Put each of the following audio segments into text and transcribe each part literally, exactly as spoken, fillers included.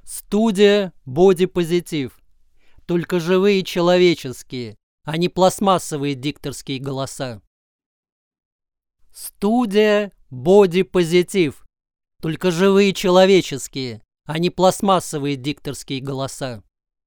Студия «Бодипозитив». Только живые человеческие, а не пластмассовые дикторские голоса. Студия «Бодипозитив». Только живые человеческие, а не пластмассовые дикторские голоса.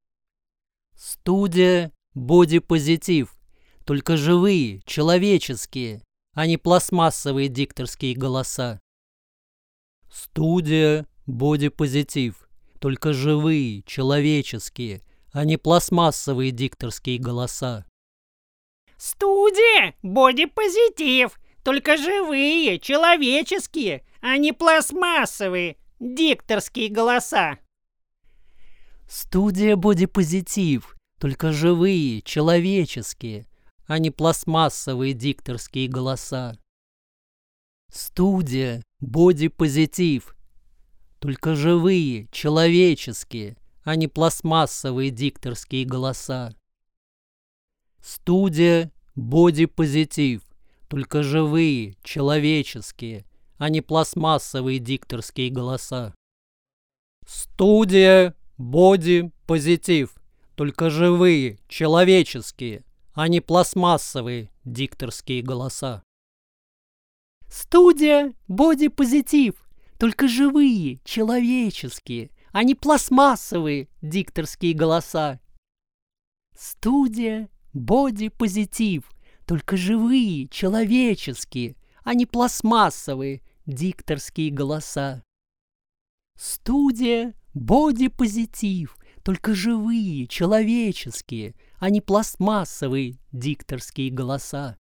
Студия «Бодипозитив». Только живые, человеческие, а не пластмассовые дикторские голоса. Студия «Бодипозитив». Только живые, человеческие, а не пластмассовые дикторские голоса. Студия «Бодипозитив». Только живые, человеческие, а не пластмассовые дикторские голоса. Студия «Бодипозитив». Только живые, человеческие, а не пластмассовые дикторские голоса. Студия «Бодипозитив». Только живые, человеческие, а не пластмассовые дикторские голоса. Студия «Бодипозитив». Только живые, человеческие, а не пластмассовые дикторские голоса. Студия «Бодипозитив». Только живые, человеческие, а не пластмассовые дикторские голоса. Студия «Бодипозитив». Только живые, человеческие, а не пластмассовые дикторские голоса. Студия «Бодипозитив». Только живые, человеческие, а не пластмассовые дикторские голоса. Студия «Бодипозитив». Только живые, человеческие, а не пластмассовые дикторские голоса.